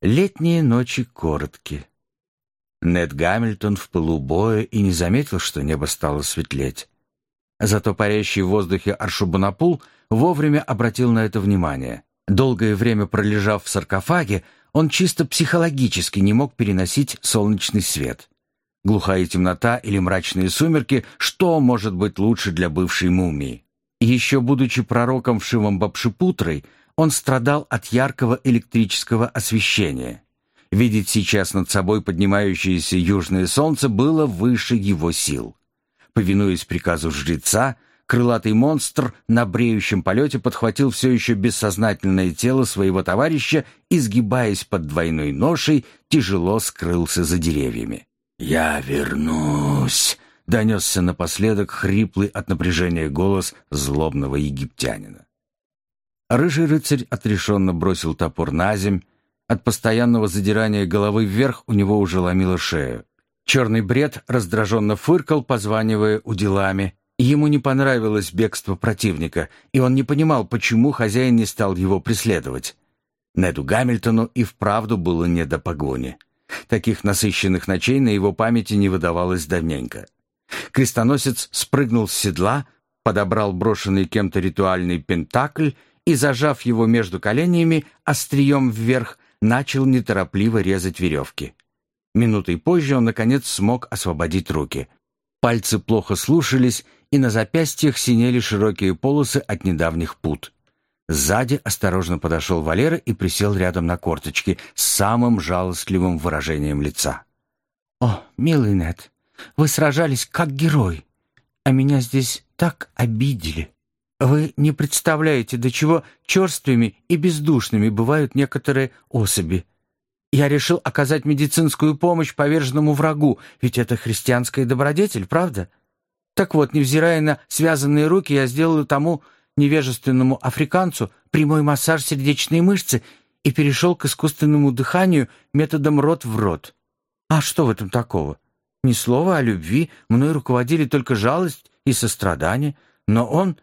Летние ночи коротки. Нед Гамильтон в пылу боя и не заметил, что небо стало светлеть. Зато парящий в воздухе Аршубанапул вовремя обратил на это внимание. Долгое время пролежав в саркофаге, он чисто психологически не мог переносить солнечный свет. Глухая темнота или мрачные сумерки — что может быть лучше для бывшей мумии? Еще будучи пророком Шивамбапшипутрой, он страдал от яркого электрического освещения. Видеть сейчас над собой поднимающееся южное солнце было выше его сил. Повинуясь приказу жреца, крылатый монстр на бреющем полете подхватил все еще бессознательное тело своего товарища и, сгибаясь под двойной ношей, тяжело скрылся за деревьями. «Я вернусь!» — донесся напоследок хриплый от напряжения голос злобного египтянина. Рыжий рыцарь отрешенно бросил топор на земь. От постоянного задирания головы вверх у него уже ломило шею. Черный бред раздраженно фыркал, позванивая уделами. Ему не понравилось бегство противника, и он не понимал, почему хозяин не стал его преследовать. Неду Гамильтону и вправду было не до погони. Таких насыщенных ночей на его памяти не выдавалось давненько. Крестоносец спрыгнул с седла, подобрал брошенный кем-то ритуальный пентакль и, зажав его между коленями, острием вверх, начал неторопливо резать веревки. Минутой позже он, наконец, смог освободить руки. Пальцы плохо слушались, и на запястьях синели широкие полосы от недавних пут. Сзади осторожно подошел Валера и присел рядом на корточки с самым жалостливым выражением лица. «О, милый Нед, вы сражались как герой, а меня здесь так обидели. Вы не представляете, до чего черствыми и бездушными бывают некоторые особи. Я решил оказать медицинскую помощь поверженному врагу, ведь это христианская добродетель, правда? Так вот, невзирая на связанные руки, я сделал тому невежественному африканцу прямой массаж сердечной мышцы и перешел к искусственному дыханию методом рот в рот. А что в этом такого? Ни слова о любви, мной руководили только жалость и сострадание, но он...»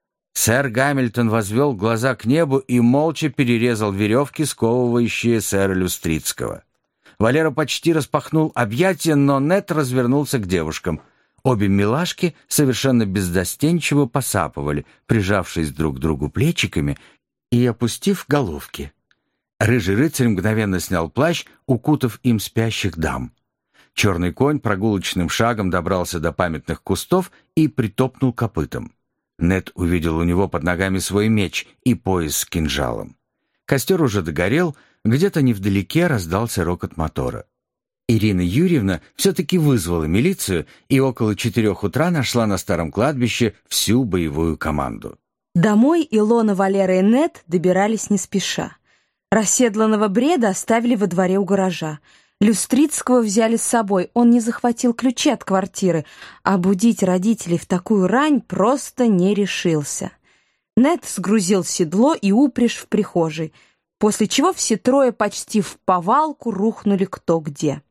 Сэр Гамильтон возвел глаза к небу и молча перерезал веревки, сковывающие сэра Люстрицкого. Валера почти распахнул объятия, но Нед развернулся к девушкам. Обе милашки совершенно беззастенчиво посапывали, прижавшись друг к другу плечиками и опустив головки. Рыжий рыцарь мгновенно снял плащ, укутав им спящих дам. Черный конь прогулочным шагом добрался до памятных кустов и притопнул копытом. Нед увидел у него под ногами свой меч и пояс с кинжалом. Костер уже догорел, где-то невдалеке раздался рокот мотора. Ирина Юрьевна все-таки вызвала милицию и около 4 утра нашла на старом кладбище всю боевую команду. Домой Илона, Валера и Нед добирались не спеша. Расседланного бреда оставили во дворе у гаража. Люстрицкого взяли с собой, он не захватил ключи от квартиры, а будить родителей в такую рань просто не решился. Нед сгрузил седло и упряжь в прихожей, после чего все трое почти вповалку рухнули кто где.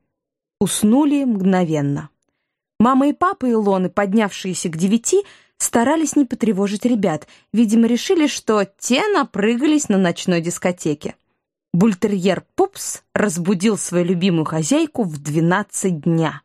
Уснули мгновенно. Мама и папа Илоны, поднявшиеся к 9, старались не потревожить ребят, видимо, решили, что те напрыгались на ночной дискотеке. Бультерьер Пупс разбудил свою любимую хозяйку в 12 дня.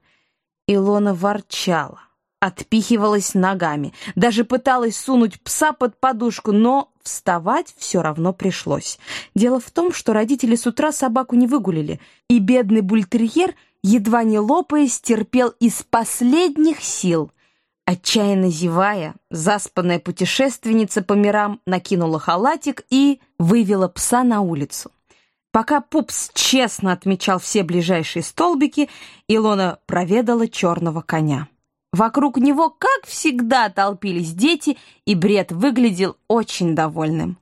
Илона ворчала, отпихивалась ногами, даже пыталась сунуть пса под подушку, но вставать все равно пришлось. Дело в том, что родители с утра собаку не выгулили, и бедный бультерьер, едва не лопаясь, терпел из последних сил. Отчаянно зевая, заспанная путешественница по мирам накинула халатик и вывела пса на улицу. Пока Пупс честно отмечал все ближайшие столбики, Илона проведала черного коня. Вокруг него, как всегда, толпились дети, и бред выглядел очень довольным.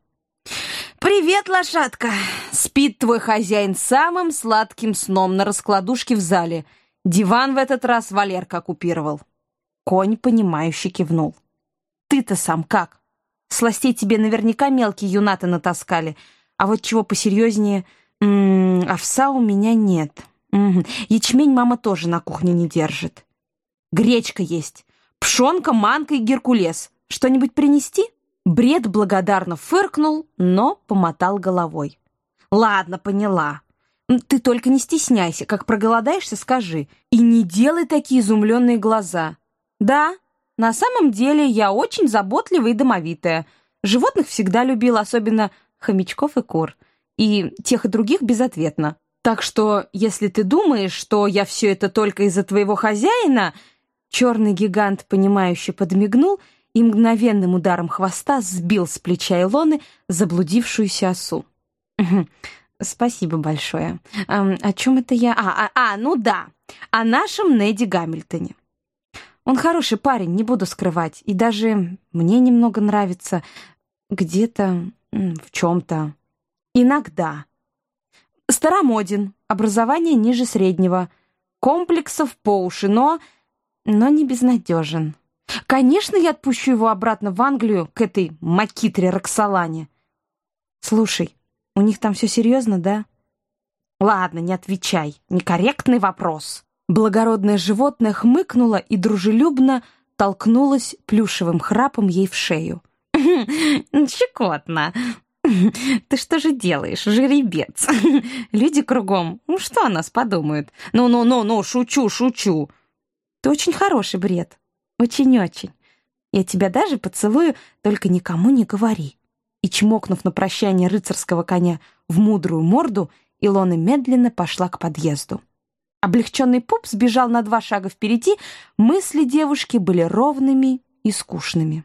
«Привет, лошадка! Спит твой хозяин самым сладким сном на раскладушке в зале. Диван в этот раз Валерка оккупировал». Конь, понимающе кивнул. «Ты-то сам как? Сластей тебе наверняка мелкие юнаты натаскали, а вот чего посерьезнее... овса у меня нет. Ячмень мама тоже на кухне не держит. Гречка есть. Пшенка, манка и геркулес. Что-нибудь принести?» Бред благодарно фыркнул, но помотал головой. «Ладно, поняла. Ты только не стесняйся, как проголодаешься, скажи. И не делай такие изумленные глаза. Да, на самом деле я очень заботливая и домовитая. Животных всегда любила, особенно хомячков и кур. И тех и других безответно. Так что, если ты думаешь, что я все это только из-за твоего хозяина...» Черный гигант, понимающе подмигнул и мгновенным ударом хвоста сбил с плеча Илоны заблудившуюся осу. «Спасибо большое. О чем это я? Ну да, о нашем Неде Гамильтоне. Он хороший парень, не буду скрывать, и даже мне немного нравится где-то, в чем-то. Иногда. Старомоден, образование ниже среднего, комплексов по уши, но не безнадежен. Конечно, я отпущу его обратно в Англию, к этой макитре Роксолане. Слушай, у них там все серьезно, да? Ладно, не отвечай, некорректный вопрос». Благородное животное хмыкнуло и дружелюбно толкнулось плюшевым храпом ей в шею. «Щекотно. Ты что же делаешь, жеребец? Люди кругом, что о нас подумают? Ну, шучу. Ты очень хороший, Бред. Очень-очень. Я тебя даже поцелую, только никому не говори». И, чмокнув на прощание рыцарского коня в мудрую морду, Илона медленно пошла к подъезду. Облегченный пуп сбежал на 2 шага впереди, мысли девушки были ровными и скучными.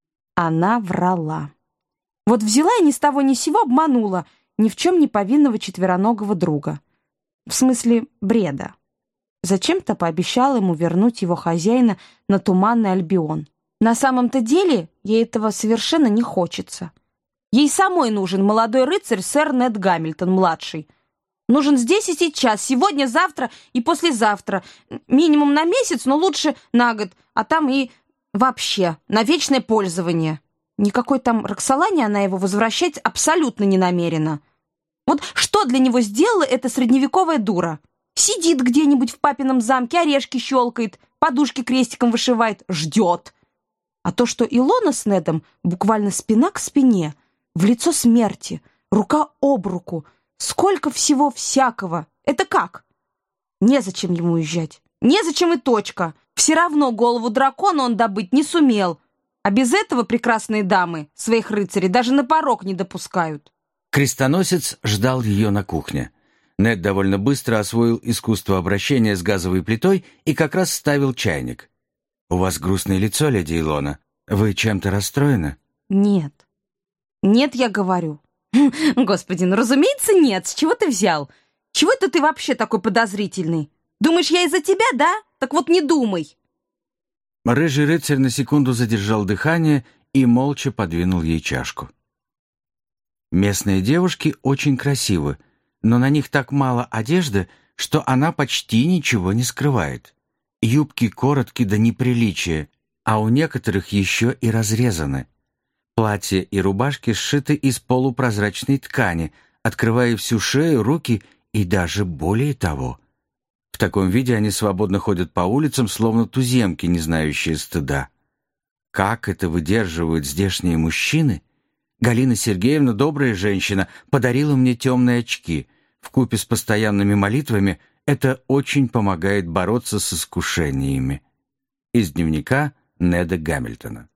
Она врала. Вот взяла и ни с того ни с сего обманула ни в чем не повинного четвероногого друга. В смысле, Бреда. Зачем-то пообещала ему вернуть его хозяина на Туманный Альбион. На самом-то деле ей этого совершенно не хочется. Ей самой нужен молодой рыцарь сэр Нед Гамильтон-младший. Нужен здесь и сейчас, сегодня, завтра и послезавтра. Минимум на месяц, но лучше на год, а там и вообще на вечное пользование. Никакой там Роксолане она его возвращать абсолютно не намерена. Вот что для него сделала эта средневековая дура? Сидит где-нибудь в папином замке, орешки щелкает, подушки крестиком вышивает, ждет. А то, что Илона с Недом буквально спина к спине, в лицо смерти, рука об руку, сколько всего всякого. Это как? Незачем ему уезжать. Незачем и точка. Все равно голову дракона он добыть не сумел. А без этого прекрасные дамы своих рыцарей даже на порог не допускают. Крестоносец ждал ее на кухне. Нед довольно быстро освоил искусство обращения с газовой плитой и как раз ставил чайник. «У вас грустное лицо, леди Илона. Вы чем-то расстроены?» «Нет. Нет, я говорю». «Господи, ну, разумеется, нет. С чего ты взял? Чего это ты вообще такой подозрительный? Думаешь, я из-за тебя, да? Так вот не думай». Рыжий рыцарь на секунду задержал дыхание и молча подвинул ей чашку. Местные девушки очень красивы, но на них так мало одежды, что она почти ничего не скрывает. Юбки коротки до неприличия, а у некоторых еще и разрезаны. Платья и рубашки сшиты из полупрозрачной ткани, открывая всю шею, руки и даже более того. В таком виде они свободно ходят по улицам, словно туземки, не знающие стыда. Как это выдерживают здешние мужчины? Галина Сергеевна, добрая женщина, подарила мне темные очки. Вкупе с постоянными молитвами это очень помогает бороться с искушениями. Из дневника Неда Гамильтона.